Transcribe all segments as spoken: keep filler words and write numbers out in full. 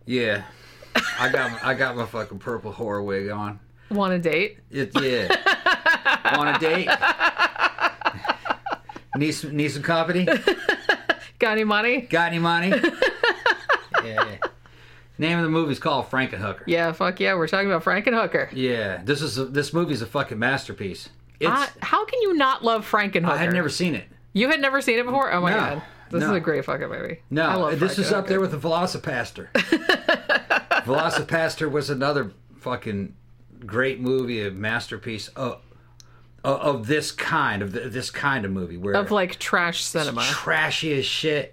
Yeah. I got my, I got my fucking purple horror wig on. Want a date? It, yeah. Want a date? Need some, need some company? Got any money? Got any money? Yeah. Name of the movie is called Frankenhooker. Yeah, fuck yeah. We're talking about Frankenhooker. Yeah. This is a, this movie's a fucking masterpiece. It's, Uh, how can you not love Frankenhooker? I had never seen it. You had never seen it before? Oh my No, god. This no. is a great fucking movie. I No, love this is up Frankenhooker. there with the Velocipaster. Velocipaster was another fucking great movie, a masterpiece of of, of this kind of this kind of movie where Of like trash cinema. it's trashy as shit.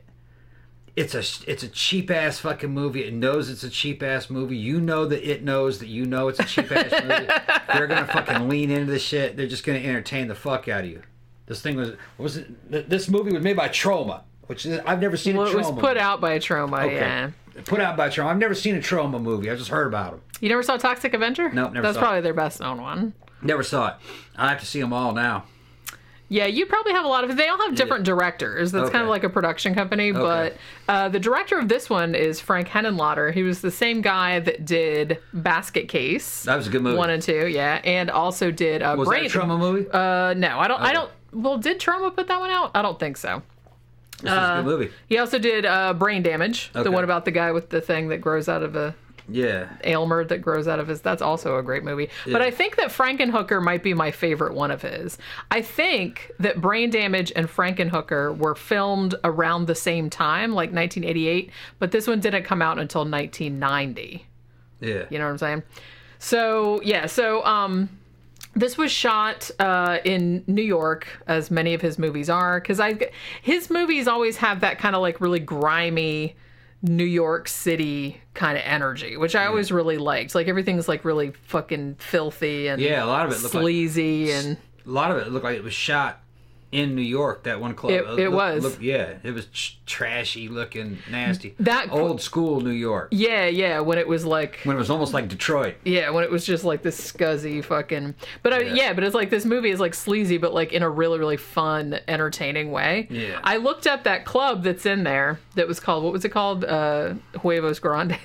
It's a it's a cheap ass fucking movie. It knows it's a cheap ass movie. You know that it knows that you know it's a cheap ass movie. They're gonna fucking lean into the shit. They're just gonna entertain the fuck out of you. This thing was was it, this movie was made by Troma, which is, I've never seen. Well, a it was Troma put movie. out by Troma, Okay. yeah. Put out by Troma. I've never seen a Troma movie. I've just heard about them. You never saw Toxic Avenger? Nope, never That's saw it. probably their best known one. Never saw it. I have to see them all now. Yeah, you probably have a lot of. They all have different directors. That's kind of Okay. like a production company. But uh, the director of this one is Frank Henenlotter. He was the same guy that did Basket Case. That was a good movie. One and two, yeah, and also did uh, Was Brain. that a Troma movie? Uh, no, I don't. I Okay. don't. Well, did Troma put that one out? I don't think so. This is a good movie. He also did uh, Brain Damage, the Okay. one about the guy with the thing that grows out of a Yeah. Aylmer that grows out of his. That's also a great movie. But I think that Frankenhooker might be my favorite one of his. I think that Brain Damage and Frankenhooker were filmed around the same time, like nineteen eighty-eight, but this one didn't come out until nineteen ninety. Yeah. You know what I'm saying? So, yeah, so um this was shot uh, in New York, as many of his movies are, because I his movies always have that kind of like really grimy New York City kind of energy, which I always really liked. Like everything's like really fucking filthy and Yeah, a lot of it looked like- sleazy and A lot of it looked like it was shot in New York. That one club. It- it looked- was. looked- yeah, it was tr- trashy looking, nasty. That- old school New York. yeah, yeah. When it was like When it was almost like Detroit. Yeah, when it was just like this scuzzy fucking. But I, yeah. Yeah. but it's like this movie is like sleazy, but like in a really, really fun, entertaining way. Yeah. I looked up that club that's in there that was called, what was it called? Uh, Huevos Grande.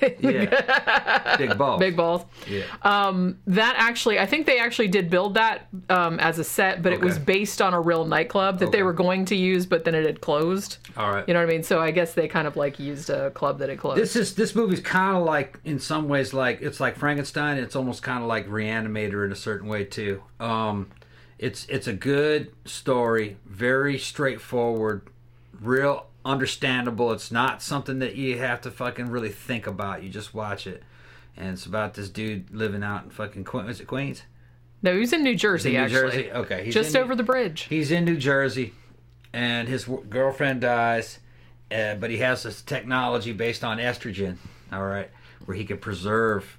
Yeah. Big balls. Big balls. Yeah. Um, that actually, I think they actually did build that um, as a set, but it was Okay. based on a real nightclub that they Okay. were going to use, but then it had closed. All right. You know what I mean? So I guess they kind of like used a club that had closed. This is this movie's kind of like, in some ways, like it's like Frankenstein. It's almost kind of like Reanimator in a certain way too. Um, it's it's a good story, very straightforward, real understandable. It's not something that you have to fucking really think about. You just watch it, and it's about this dude living out in fucking Queens. Is it Queens? no, he was in New Jersey, In New actually. Jersey. Okay, he's Just in- over the bridge. He's in New Jersey, and his w- girlfriend dies, uh, but he has this technology based on estrogen, all right, where he can preserve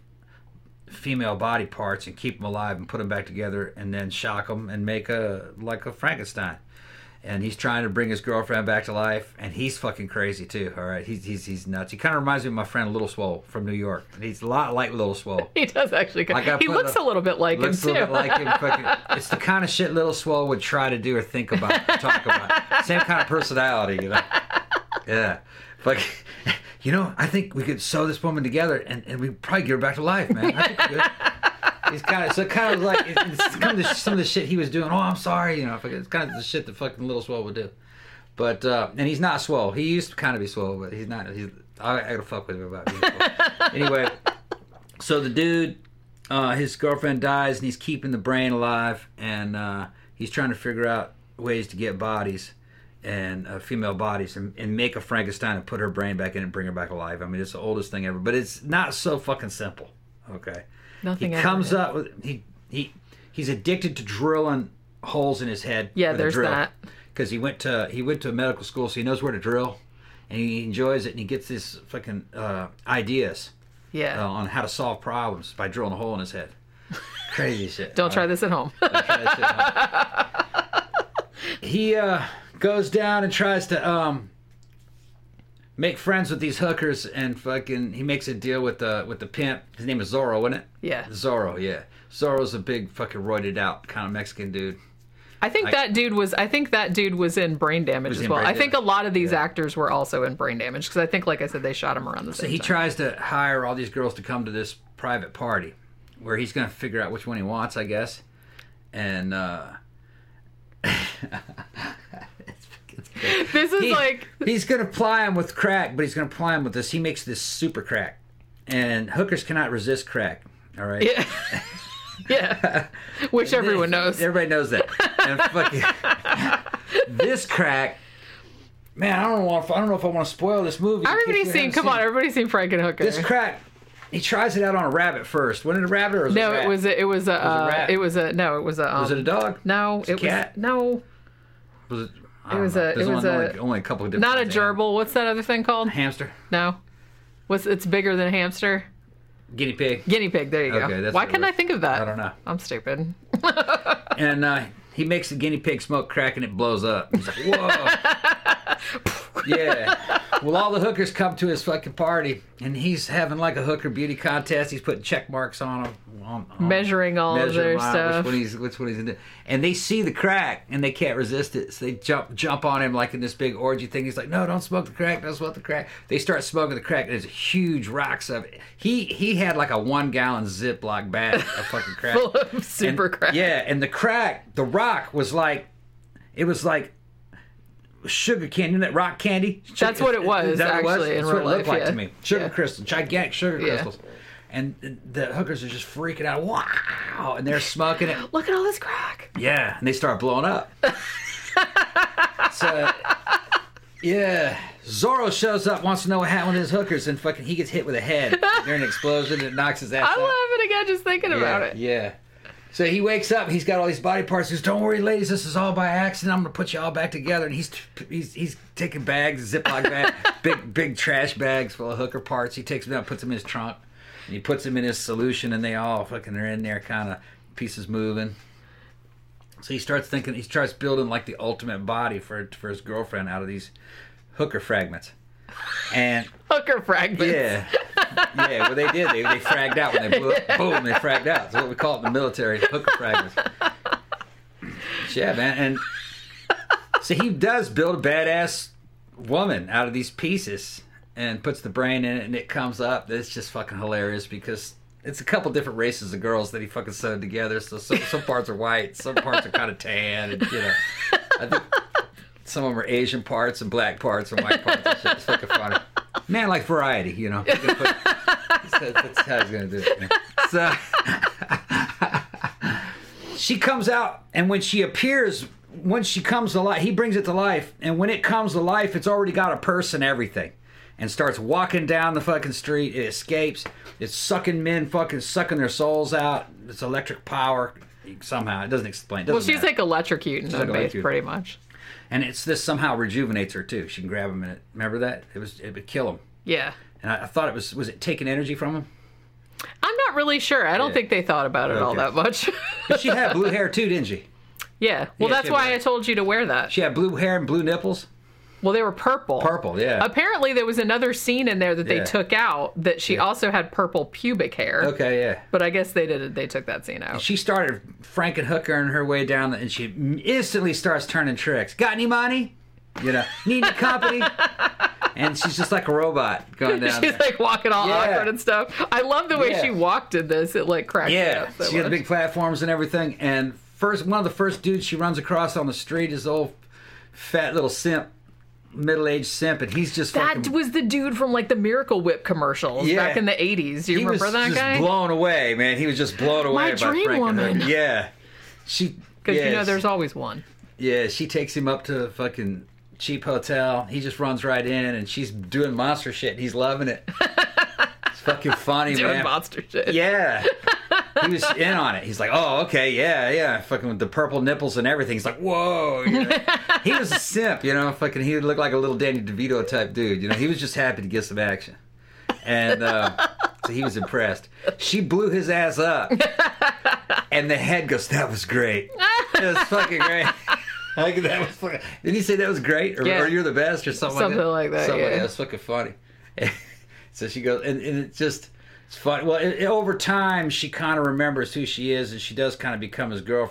female body parts and keep them alive and put them back together and then shock them and make a, like a Frankenstein. And he's trying to bring his girlfriend back to life, and he's fucking crazy too, all right? He's he's, he's nuts. He kind of reminds me of my friend Little Swole from New York. He's a lot like Little Swole. He does actually. Like I he put looks a- a little bit like him Looks a too. little bit like him. Fucking, it's the kind of shit Little Swole would try to do or think about, or talk about. Same kind of personality, you know. Yeah, like, you know, I think we could sew this woman together and, and we'd probably get her back to life, man. I think we could. He's kind of so kind of like it's kind of some of the shit he was doing. Oh, I'm sorry, you know. It's kind of the shit that fucking Little Swole would do. But uh, and he's not swole. He used to kind of be swole, but he's not. He's I, I gotta fuck with him about being swole. Anyway, so the dude, uh, his girlfriend dies, and he's keeping the brain alive, and uh, he's trying to figure out ways to get bodies and uh, female bodies and, and make a Frankenstein and put her brain back in and bring her back alive. I mean, it's the oldest thing ever, but it's not so fucking simple. Okay, Nothing he ever comes is. up with he he he's addicted to drilling holes in his head. Yeah, with a there's drill. that. Because he went to he went to medical school, so he knows where to drill, and he enjoys it, and he gets these fucking uh, ideas Yeah. uh, on how to solve problems by drilling a hole in his head. Crazy shit. Don't try this at home. Don't try that shit, huh? He uh, goes down and tries to um, make friends with these hookers, and fucking he makes a deal with the with the pimp. His name is Zorro, wasn't it? Yeah. Zorro, yeah. Zorro's a big fucking roided out kind of Mexican dude. I think I- that dude was. I think that dude was in Brain Damage Was as in well. Brain I think Damage. a lot of these Yeah. actors were also in Brain Damage because I think, like I said, they shot him around the So same he time. tries to hire all these girls to come to this private party where he's going to figure out which one he wants, I guess. And uh it's, it's great. This is He- like he's going to ply him with crack, but he's going to ply him with this. He makes this super crack. And hookers cannot resist crack. All right. yeah, yeah, which everyone knows. Everybody knows that. And fucking, this crack, man, I don't know if I don't know if I want to spoil this movie. in case Everybody's you seen. haven't Come seen on, it. everybody's seen Frankenhooker. This crack, he tries it out on a rabbit first. Was it a rabbit or was no, it a rat? it was a. It was a. uh, rat? It was a. No, it was a. Um, Was it a dog? No, it a cat? was no. Was it? I It don't was know. a- it There's was only, a- only, only a couple of different. Not a kinds of gerbil. What's that other thing called? animals. Hamster, No. What's it's bigger than a hamster? guinea pig. Guinea pig. There you Okay, go. that's Why what it couldn't I was. think of that? I don't know. I'm stupid. And uh, he makes the guinea pig smoke crack and it blows up. He's like, whoa. Yeah. Well, all the hookers come to his fucking party, and he's having like a hooker beauty contest. He's putting check marks on them, on, on Measuring all of measuring their them out, stuff. Which one he's, which one he's into. And they see the crack, and they can't resist it. So they jump jump on him like in this big orgy thing. He's like, no, don't smoke the crack. Don't smoke the crack. They start smoking the crack. There's huge rocks of it. He he had like a one gallon Ziploc bag of fucking crack. Full of super And- crack. Yeah, and the crack, the rock was like, it was like sugar candy, you know that rock candy? That's what it was, Is that what it was? actually, in That's what it real looked life, like to yeah. me. Sugar Yeah. crystals, gigantic sugar Yeah. crystals. And the hookers are just freaking out. Wow! And they're smoking it. Look at all this crack. Yeah, and they start blowing up. So, yeah. Zorro shows up, wants to know what happened with his hookers, and fucking he gets hit with a head during an explosion and it knocks his ass I'm out. laughing again just thinking Yeah, about it. yeah. So he wakes up, he's got all these body parts. He goes, don't worry, ladies, this is all by accident. I'm going to put you all back together. And he's he's he's taking bags, Ziploc bag, big big trash bags full of hooker parts. He takes them down, puts them in his trunk, and he puts them in his solution, and they all fucking are in there, kind of pieces moving. So he starts thinking, he starts building like the ultimate body for for his girlfriend out of these hooker fragments. And Hooker fragments. yeah, yeah. Well, they did. They they fragged out when they blew up. Boom, they fragged out. That's what we call it in the military, hooker fragments. Yeah, man. And so he does build a badass woman out of these pieces and puts the brain in it, and it comes up. It's just fucking hilarious because it's a couple different races of girls that he fucking sewed together. So some, some parts are white, some parts are kind of tan, and you know, I think some of them are Asian parts and black parts and white parts. And shit. It's fucking funny. Man, like variety, you know. He's gonna put- that's, that's how he's gonna do it. Man. So she comes out, and when she appears, once she comes to life, he brings it to life, and when it comes to life, it's already got a purse and everything, and starts walking down the fucking street. It escapes. It's sucking men, fucking sucking their souls out. It's electric power somehow. It doesn't explain. It doesn't Well, she's matter. like electrocuting like them, base, electrocuting. pretty much. And it's this somehow rejuvenates her too. She can grab him in it. Remember that? It was it would kill him. Yeah. And I, I thought it was was it taking energy from him? I'm not really sure. I don't Yeah. think they thought about it all Okay. that much. But she had blue hair too, didn't she? yeah. Well, Yeah, that's she why had- I told you to wear that. She had blue hair and blue nipples. Well, they were purple. Purple, yeah. Apparently, there was another scene in there that they Yeah. took out that she also had purple pubic hair. Okay, yeah. But I guess they did. They took that scene out. She started Frankenhookering her way down, the, and she instantly starts turning tricks. Got any money? You know, need any company? And she's just like a robot going down She's there. like walking all Yeah. awkward and stuff. I love the way Yeah. she walked in this. It like cracked me Yeah, up so she had the much. big platforms and everything. And first, one of the first dudes she runs across on the street is the old fat little simp, middle-aged simp, and he's just That fucking. was the dude from like the Miracle Whip commercials Yeah. back in the eighties. Do you He remember was that just guy? blown away, man. He was just blown away My by dream Frankenhooker. woman. Yeah, she. Because yeah, you know there's always one. Yeah, she takes him up to the fucking cheap hotel. He just runs right in, and she's doing monster shit. And he's loving it. It's fucking funny, Doing man. monster shit. Yeah. He was in on it. He's like, oh, okay, yeah, yeah. Fucking with the purple nipples and everything. He's like, whoa. You know? He was a simp, you know. Fucking, he looked like a little Danny DeVito type dude. You know, he was just happy to get some action. And uh, so he was impressed. She blew his ass up. And the head goes, that was great. It was fucking great. Like, that was fucking, didn't he say that was great? Or, Yeah. or you're the best or something, Something like that? like that, Something like yeah. that. It was fucking funny. So she goes, and, and it just, it's funny. Well, it, it- over time, she kind of remembers who she is, and she does kind of become his girlfriend.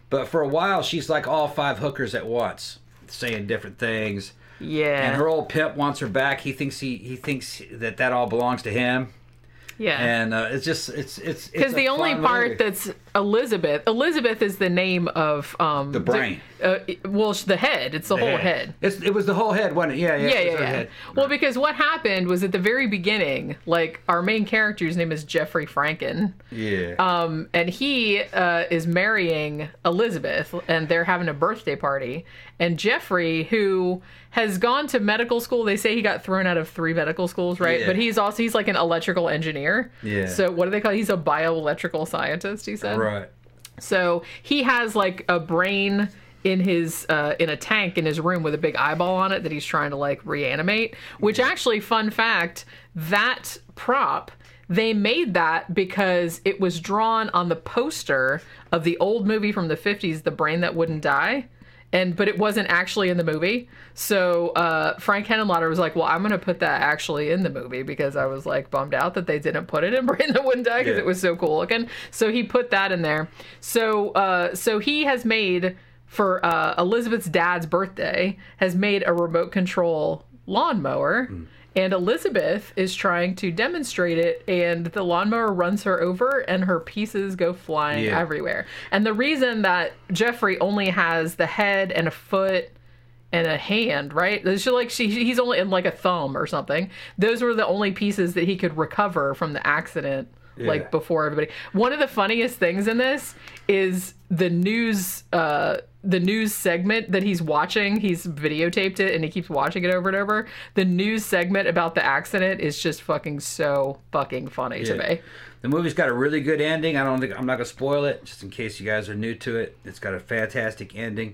But for a while, she's like all five hookers at once, saying different things. Yeah. And her old pimp wants her back. He thinks he he thinks that that all belongs to him. Yeah. And uh, it's just it's it's because the only part movie. that's Elizabeth. Elizabeth is the name of um The brain. Uh, well, the head. It's the, The whole head. head. It's, it was the whole head, wasn't it? Yeah, yeah, Yeah, it was yeah, her yeah. head. Well, because what happened was at the very beginning, like our main character's name is Jeffrey Franken. Yeah. Um, and he uh, is marrying Elizabeth, and they're having a birthday party. And Jeffrey, who has gone to medical school, they say he got thrown out of three medical schools, right? Yeah. But he's also he's like an electrical engineer. Yeah. So what do they call? He's a bioelectrical scientist. He said. Right. So he has like a brain in his uh, in a tank in his room with a big eyeball on it that he's trying to like reanimate. Which actually, fun fact, that prop. They made that because it was drawn on the poster of the old movie from the fifties, The Brain That Wouldn't Die. And but it wasn't actually in the movie. So uh, Frank Henenlotter was like, well, I'm going to put that actually in the movie because I was like bummed out that they didn't put it in Brain That Wouldn't Die because Yeah. it was so cool looking. So he put that in there. So uh, so he has made, for uh, Elizabeth's dad's birthday, has made a remote control lawnmower. Mm. And Elizabeth is trying to demonstrate it, and the lawnmower runs her over, and her pieces go flying Yeah. everywhere. And the reason that Jeffrey only has the head and a foot and a hand, right? It's like she, he's only in like a thumb or something. Those were the only pieces that he could recover from the accident, Yeah. like before everybody. One of the funniest things in this is the news. Uh, the news segment that he's watching, he's videotaped it and he keeps watching it over and over. The news segment about the accident is just fucking so fucking funny to Yeah. me. The movie's got a really good ending. I don't think I'm not gonna spoil it, just in case you guys are new to it. It's got a fantastic ending.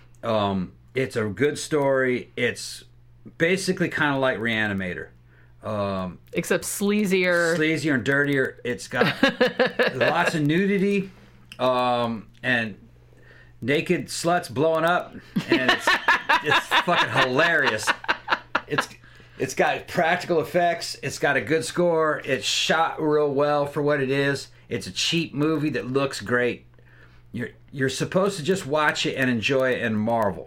Um, it's a good story. It's basically kind of like Reanimator. Um, Except sleazier. sleazier and dirtier. It's got lots of nudity, um, and naked sluts blowing up, and it's, it's fucking hilarious. It's it's got practical effects. It's got a good score. It's shot real well for what it is. It's a cheap movie that looks great. You're you're supposed to just watch it and enjoy it and marvel.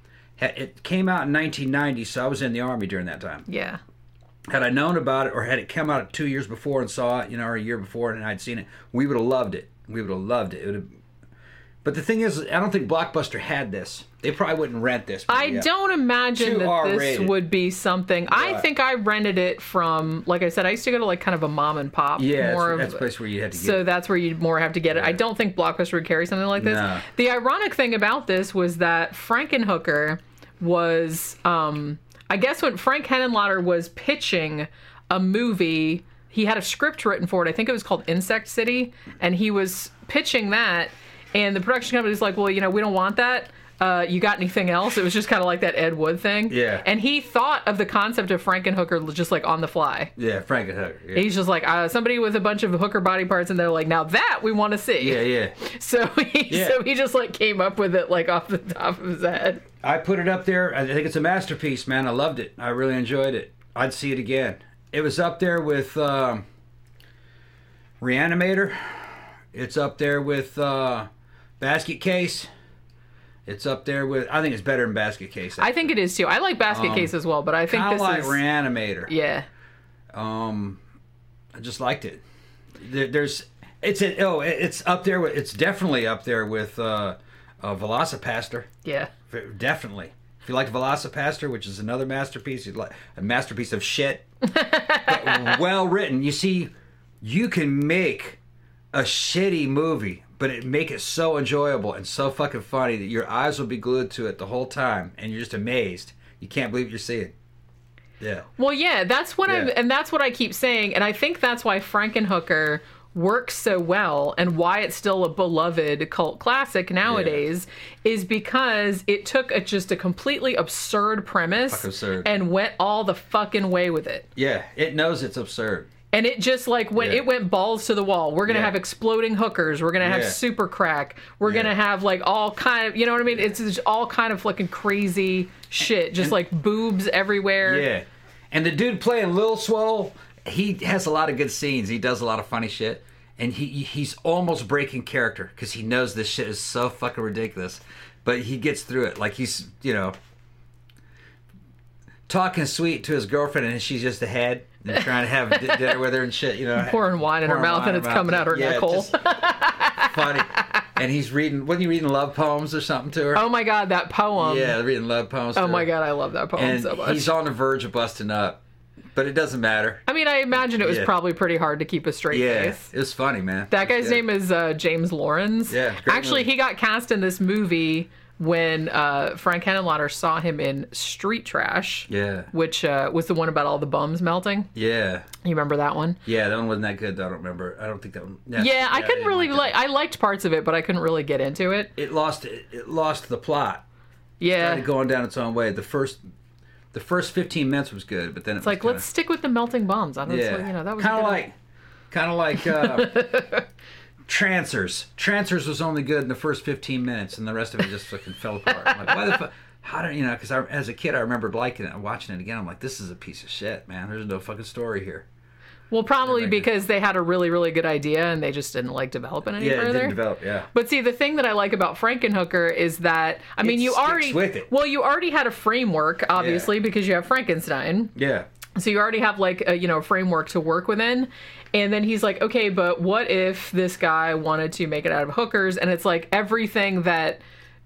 It came out in nineteen ninety, so I was in the Army during that time. Yeah. Had I known about it, or had it come out two years before and saw it, you know, or a year before and I'd seen it, we would have loved it. We would have loved it. It would have. But the thing is, I don't think Blockbuster had this. They probably wouldn't rent this. I yeah. don't imagine Too that this R-rated. would be something. I Right. think I rented it from, like I said, I used to go to like kind of a mom and pop. Yeah, more that's, of, that's the place where you had to get So it. that's where you'd more have to get it. I don't think Blockbuster would carry something like this. No. The ironic thing about this was that Frankenhooker was, um, I guess when Frank Henenlotter was pitching a movie, he had a script written for it. I think it was called Insect City, and he was pitching that, and the production company was like, well, you know, we don't want that. Uh, you got anything else? It was just kind of like that Ed Wood thing. Yeah. And he thought of the concept of Frankenhooker just like on the fly. Yeah, Frankenhooker. Yeah. He's just like, uh, somebody with a bunch of hooker body parts, and they're like, now that we want to see. yeah, yeah. So he, Yeah. so he just like came up with it like off the top of his head. I put it up there. I think it's a masterpiece, man. I loved it. I really enjoyed it. I'd see it again. It was up there with um, Reanimator. It's up there with uh, Basket Case. It's up there with. I think it's better than Basket Case. I think it is too. I like Basket Um, Case as well, but I think Kind this of like is Reanimator. yeah. Um, I just liked it. There, there's, it's a, oh, it's up there with. It's definitely up there with uh, uh, Velocipaster. Yeah. Definitely. If you like Velocipaster, which is another masterpiece, you'd like a masterpiece of shit, but well written. You see, you can make a shitty movie, but it make it so enjoyable and so fucking funny that your eyes will be glued to it the whole time, and you're just amazed. You can't believe what you're seeing. Yeah. Well, yeah, that's what I'm, Yeah. and that's what I keep saying, and I think that's why Frankenhooker works so well, and why it's still a beloved cult classic nowadays, is because it took a, just a completely absurd premise Fuck absurd. and went all the fucking way with it. Yeah, it knows it's absurd. And it just like when Yeah. it went balls to the wall. We're gonna Yeah. have exploding hookers. We're gonna have Yeah. super crack. We're Yeah. gonna have like all kind of, you know what I mean? It's just all kind of fucking crazy shit. Just like boobs everywhere. Yeah. And the dude playing Lil Swole, he has a lot of good scenes. He does a lot of funny shit. and he he's almost breaking character because he knows this shit is so fucking ridiculous, but he gets through it. Like he's you know talking sweet to his girlfriend, and she's just ahead and trying to have d- dinner with her and shit. You know, pouring wine in her mouth, and it's coming out her yeah, neck hole. Funny. And he's reading, wasn't he reading love poems or something to her? Oh my god, that poem. Yeah, reading love poems to Oh her. my god, I love that poem And so much. he's on the verge of busting up, but it doesn't matter. I mean, I imagine it was Yeah. probably pretty hard to keep a straight Yeah, face. it was funny, man. That guy's Yeah. name is uh, James Lawrence. Yeah, great Actually, movie. he got cast in this movie when uh, Frank Henenlotter saw him in Street Trash. Yeah. Which uh, was the one about all the bums melting. Yeah. You remember that one? Yeah, that one wasn't that good. I don't remember. I don't think that one. Yeah, I couldn't didn't really that. like. I liked parts of it, but I couldn't really get into it. It lost. It, it lost the plot. Yeah, Started going down its own way. The first, the first fifteen minutes was good, but then it it's was like kinda, let's stick with the melting bums. I don't. yeah, You know that was a kind of good- like, kind of like uh, Trancers. Trancers was only good in the first fifteen minutes, and the rest of it just fucking fell apart. I'm like, why the fuck? How do you know? Because as a kid, I remembered liking it and watching it again. I'm like, this is a piece of shit, man. There's no fucking story here. Well, probably Never because they had a really, really good idea and they just didn't like developing any Yeah, it further. didn't develop. Yeah. But see, the thing that I like about Frankenhooker is that I mean, It you sticks already with it. well, you already had a framework, obviously, because you have Frankenstein. Yeah. So you already have like a you know framework to work within, and then he's like, okay, but what if this guy wanted to make it out of hookers? And it's like everything that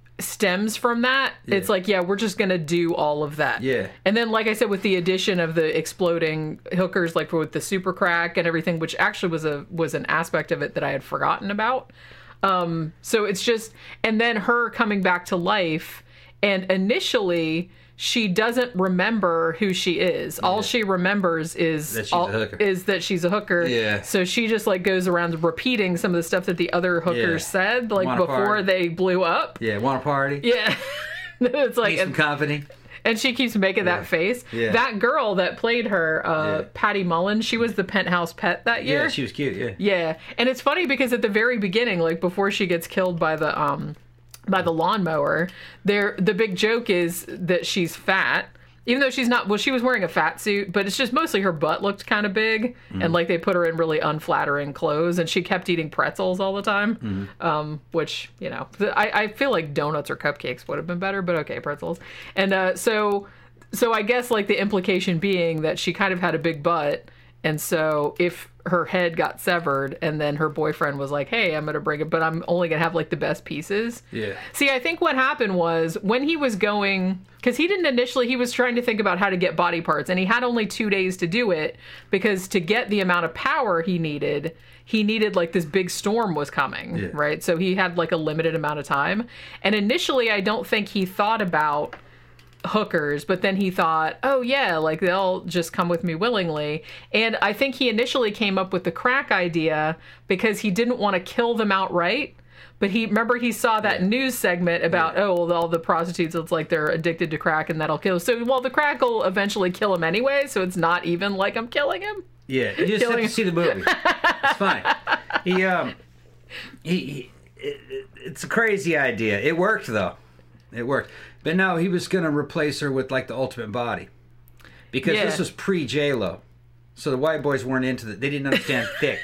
stems from that. It's like, yeah, we're just gonna do all of that. Yeah. And then, like I said, with the addition of the exploding hookers, like with the super crack and everything, which actually was a was an aspect of it that I had forgotten about. Um, so it's just, and then her coming back to life, and initially she doesn't remember who she is. All she remembers is That she's all, a hooker. is that she's a hooker. Yeah. So she just like goes around repeating some of the stuff that the other hookers Yeah. said, like Want a before party? they blew up. Yeah. Want a party? Yeah. It's like, Need some and, company? and she keeps making Yeah. that face. Yeah. That girl that played her, uh, Yeah. Patty Mullen, she was the penthouse pet that year. Yeah, she was cute. Yeah. Yeah, and it's funny because at the very beginning, like before she gets killed by the um by the lawnmower, there the big joke is that she's fat. Even though she's not, well, she was wearing a fat suit, but it's just mostly her butt looked kind of big, Mm-hmm. and like they put her in really unflattering clothes, and she kept eating pretzels all the time, Mm-hmm. um, which you know, I, I feel like donuts or cupcakes would have been better, but okay, pretzels. And uh, so, so I guess like the implication being that she kind of had a big butt, and so if her head got severed, and then her boyfriend was like, "Hey, I'm gonna bring it, but I'm only gonna have like the best pieces." Yeah. See, I think what happened was when he was going, because he didn't initially, he was trying to think about how to get body parts, and he had only two days to do it because to get the amount of power he needed, he needed like this big storm was coming, Yeah. right? So he had like a limited amount of time. And initially, I don't think he thought about hookers, but then he thought, oh yeah, like they'll just come with me willingly. And I think he initially came up with the crack idea because he didn't want to kill them outright. But he remember he saw that news segment about Yeah. oh well, all the prostitutes, it's like they're addicted to crack and that'll kill. So well, the crack will eventually kill him anyway. So it's not even like I'm killing him. Yeah, you just have Killing- to see the movie. It's fine. He um, he, he it, it, it's a crazy idea. It worked though. It worked. But no, he was gonna replace her with like the ultimate body, because Yeah. this was pre J Lo, so the white boys weren't into the. They didn't understand thick.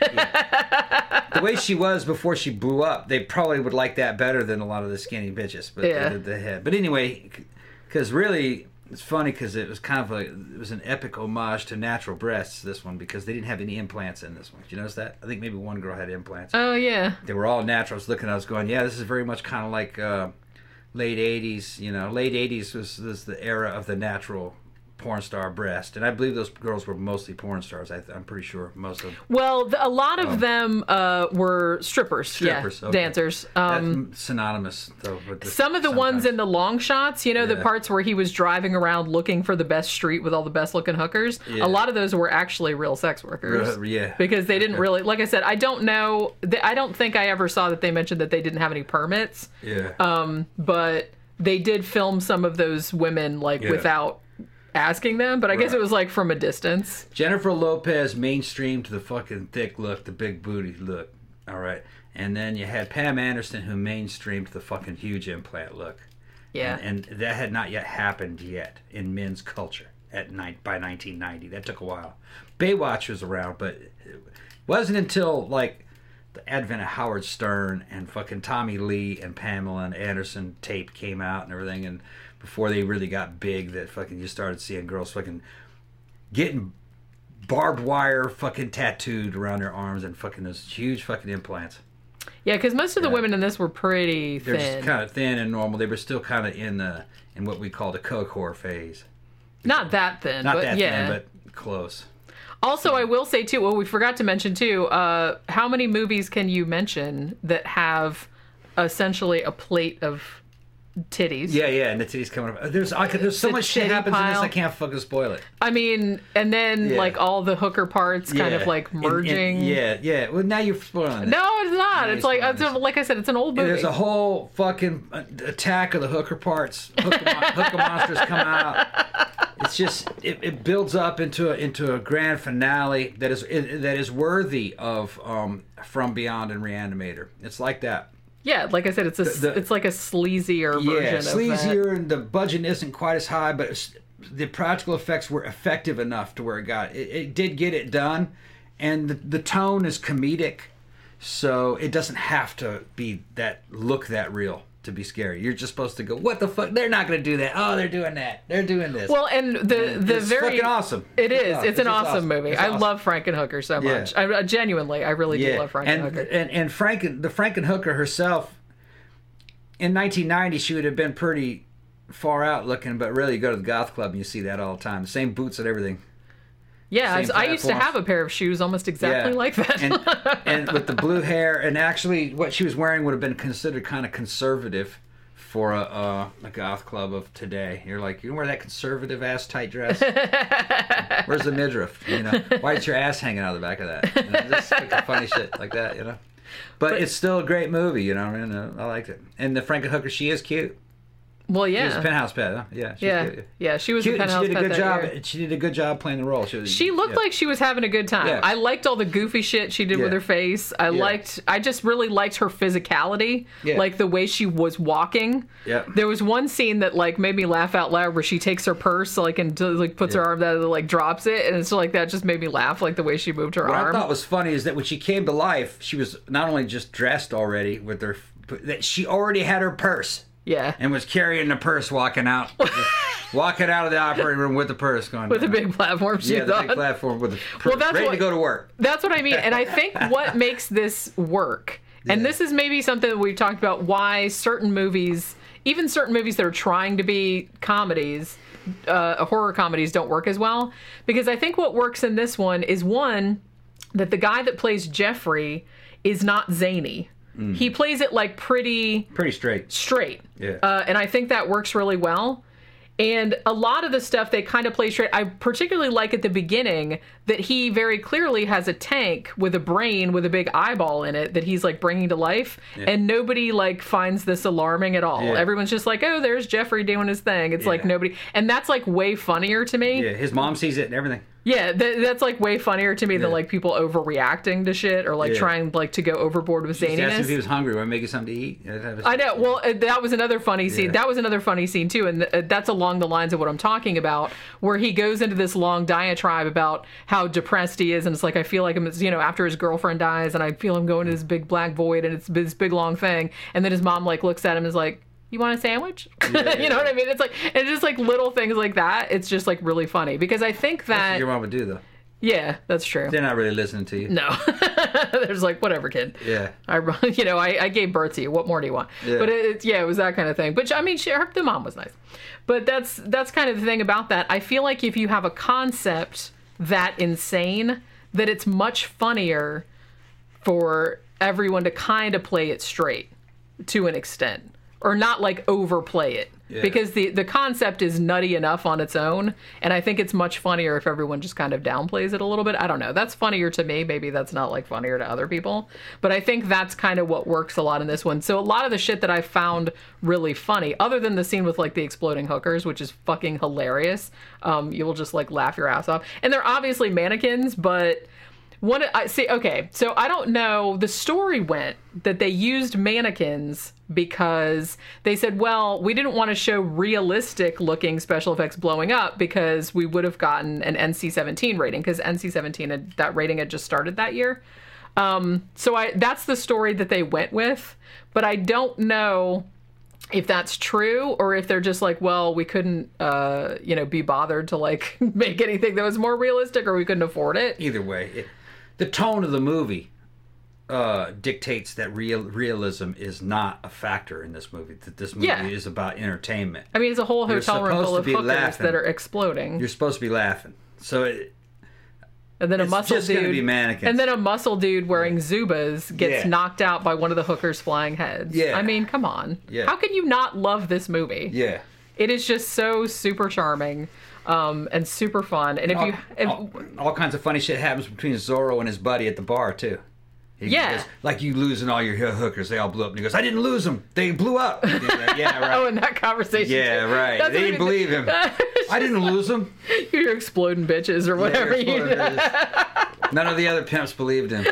yet. The way she was before she blew up, they probably would like that better than a lot of the skinny bitches. But Yeah. the, the head. But anyway, because really. It's funny because it was kind of like it was an epic homage to natural breasts. This one because they didn't have any implants in this one. Did you notice that? I think maybe one girl had implants. Oh yeah. They were all natural. I was looking, I was going, yeah, this is very much kind of like uh, late eighties. You know, late eighties was, was the era of the natural porn star breast, and I believe those girls were mostly porn stars. I, I'm pretty sure most of them. Well, the, a lot of Oh. them uh, were strippers, Strippers, yeah, okay. dancers. Um, That's synonymous though. With the, Some of the ones sometimes. in the long shots, you know, the Yeah. parts where he was driving around looking for the best street with all the best looking hookers, Yeah. a lot of those were actually real sex workers. Uh, yeah. Because they didn't Okay. really, like I said, I don't know, they, I don't think I ever saw that they mentioned that they didn't have any permits, Yeah. um, but they did film some of those women, like, Yeah. without asking them, but I guess Right. it was, like, from a distance. Jennifer Lopez mainstreamed the fucking thick look, the big booty look. All right. And then you had Pam Anderson who mainstreamed the fucking huge implant look. Yeah. And, and that had not yet happened yet in men's culture at night by nineteen ninety. That took a while. Baywatch was around, but it wasn't until like the advent of Howard Stern and fucking Tommy Lee and Pamela and Anderson tape came out and everything, and before they really got big, that fucking you started seeing girls fucking getting barbed wire fucking tattooed around their arms and fucking those huge fucking implants. Yeah, because most of the Yeah. women in this were pretty They're thin. just kind of thin and normal. They were still kind of in the in what we call the coke-whore phase. Not that thin, Not but that yeah. thin, but close. Also, I will say too. Well, we forgot to mention too. Uh, how many movies can you mention that have essentially a plate of titties? Yeah, yeah, and the titties coming up. There's I could, there's so The much shit titty happens in this. pile. I can't fucking spoil it. I mean, and then Yeah. like all the hooker parts kind of Yeah. like And- and- merging. yeah, yeah. Well, now you're spoiling it. No, it's not. Yeah, It's like it's it's, like I said, it's an old And movie. there's a whole fucking uh, attack of the hooker parts. Hooker, mon- hooker monsters come out. It's just it, it builds up into a, into a grand finale that is it, that is worthy of um, From Beyond and Reanimator. It's like that. Yeah, like I said, it's a the- it's like a sleazier Yeah, version of that. sleazier, and the budget isn't quite as high, but it's, the practical effects were effective enough to where it got it, it did get it done, and the, the tone is comedic, so it doesn't have to be that look that real to be scary. You're just supposed to go, what the fuck? They're not going to do that. Oh, they're doing that. They're doing this. Well, and the the it's very fucking awesome. It is. Yeah, It's, it's an just awesome, awesome. movie. It's I awesome. love Frankenhooker so Yeah. much. I, I genuinely, I really do love and, Frankenhooker. and and Franken the Frankenhooker herself in nineteen ninety she would have been pretty far out looking, but really you go to the goth club and you see that all the time. The same boots and everything. yeah, same I, I used to platforms. have a pair of shoes almost exactly Yeah. like that. and, and with the blue hair, and actually what she was wearing would have been considered kind of conservative for a, a, a goth club of today. You're like, you don't wear that conservative ass tight dress. Where's the midriff? You know, why is your ass hanging out of the back of that? You know, just fucking funny shit like that. You know, but, But- it's still a great movie. You know, what I mean, uh, I liked it. And the Frankenhooker, she is cute. well, She was a yeah, penthouse pet. Huh? Yeah, she's yeah, cute. yeah. She was Cute, a and penthouse she did a pet good that job. year. She did a good job playing the role. She, was, She looked yeah. like she was having a good time. Yeah. I liked all the goofy shit she did with Yeah. her face. I Yeah. liked. I just really liked her physicality, Yeah. like the way she was walking. Yeah. There was one scene that like made me laugh out loud where she takes her purse like and like puts her Yeah. arm down and like drops it, and it's like that just made me laugh, like the way she moved her What arm. I thought was funny is that when she came to life, she was not only just dressed already with her, but that she already had her purse yeah. and was carrying the purse, walking out, just walking out of the operating room with the purse, going With a big platform shoes yeah, the on. big platform with the purse, Well, that's ready what- to go to work. That's what I mean. And I think what makes this work, and Yeah. this is maybe something that we've talked about, why certain movies, even certain movies that are trying to be comedies, uh, horror comedies, don't work as well. Because I think what works in this one is one, that the guy that plays Jeffrey is not zany. He plays it like pretty Pretty straight. straight. Yeah. Uh, and I think that works really well. And a lot of the stuff they kind of play straight. I particularly like at the beginning that he very clearly has a tank with a brain with a big eyeball in it that he's like bringing to life. Yeah. And nobody like finds this alarming at all. Yeah. Everyone's just like, oh, there's Jeffrey doing his thing. It's like Yeah. nobody. And that's like way funnier to me. Yeah, his mom sees it and everything. Yeah, th- that's like way funnier to me than Yeah. like people overreacting to shit or like Yeah. trying like to go overboard with She asked him zaniness. if he was hungry. Want to make you something to eat? Yeah, that was- I know. Well, uh, that was another funny scene. Yeah. That was another funny scene too, and th- that's along the lines of what I'm talking about, where he goes into this long diatribe about how depressed he is, and it's like I feel like him, you know, after his girlfriend dies, and I feel him going to this big black void, and it's this big long thing, and then his mom like looks at him and is like, "You want a sandwich?" Yeah, you know what I mean? It's like it's just like little things like that. It's just like really funny because I think That's what that your mom would do, though. yeah, that's true. They're not really listening to you. No, there's like whatever, kid. Yeah. I, you know, I, I gave birth to you. What more do you want? Yeah. But it, it, yeah, it was that kind of thing. But I mean, she, her, the mom was nice. But that's that's kind of the thing about that. I feel like if you have a concept that insane, that it's much funnier for everyone to kind of play it straight to an extent, or not like overplay it. Yeah. Because the, the concept is nutty enough on its own, and I think it's much funnier if everyone just kind of downplays it a little bit. I don't know. That's funnier to me. Maybe that's not like funnier to other people. But I think that's kind of what works a lot in this one. So a lot of the shit that I found really funny, other than the scene with like the exploding hookers, which is fucking hilarious, um, you will just like laugh your ass off. And they're obviously mannequins, but... One, I see. Okay, so I don't know. The story went that they used mannequins because they said, "Well, we didn't want to show realistic-looking special effects blowing up because we would have gotten an N C seventeen rating because N C seventeen had, that rating had just started that year." Um, so I that's the story that they went with, but I don't know if that's true or if they're just like, well, we couldn't, uh, you know, be bothered to like make anything that was more realistic, or we couldn't afford it. Either way, it, the tone of the movie uh, dictates that real realism is not a factor in this movie. That this movie Yeah. is about entertainment. I mean, it's a whole You're hotel room supposed full to of be hookers laughing. that are exploding. You're supposed to be laughing. So it, And then a It's muscle just gonna dude, be mannequins. and then a muscle dude wearing Zubas gets Yeah. knocked out by one of the hookers' flying heads. Yeah. I mean, come on. Yeah. How can you not love this movie? yeah. It is just so super charming, um, and super fun. And if all, you, if, all, all kinds of funny shit happens between Zorro and his buddy at the bar too. He Yeah. goes, like you losing all your hookers, they all blew up. And he goes, I didn't lose them, they blew up. He's like, yeah, right. oh, in that conversation, Yeah, too. right. That's They what didn't he- believe him. I didn't lose them. You're exploding bitches or whatever you. None of the other pimps believed him.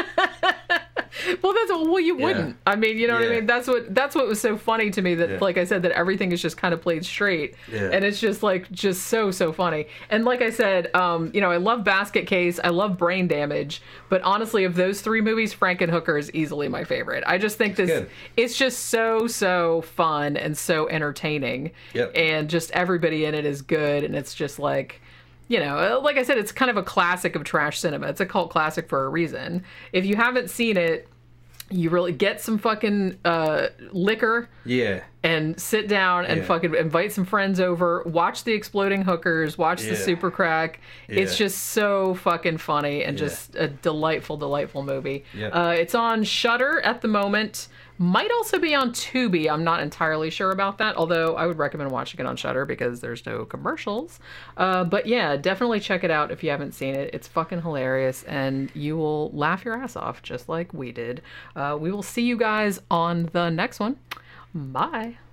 Well, that's well, you wouldn't. I mean, you know what I Yeah. mean. That's what that's what was so funny to me. That, Yeah. like I said, that everything is just kind of played straight, Yeah. and it's just like just so so funny. And like I said, um, you know, I love Basket Case, I love Brain Damage, but honestly, of those three movies, Frankenhooker is easily my favorite. I just think this good. it's just so so fun and so entertaining, Yep. and just everybody in it is good, and it's just like. You know, like I said, it's kind of a classic of trash cinema. It's a cult classic for a reason. If you haven't seen it, you really get some fucking uh, liquor Yeah. and sit down and Yeah. fucking invite some friends over. Watch the exploding hookers. Watch the Yeah. super crack. It's Yeah. just so fucking funny and Yeah. just a delightful, delightful movie. Yeah. Uh, it's on Shudder at the moment. Might also be on Tubi. I'm not entirely sure about that, although I would recommend watching it on Shudder because there's no commercials. Uh, but yeah, definitely check it out if you haven't seen it. It's fucking hilarious, and you will laugh your ass off just like we did. Uh, we will see you guys on the next one. Bye.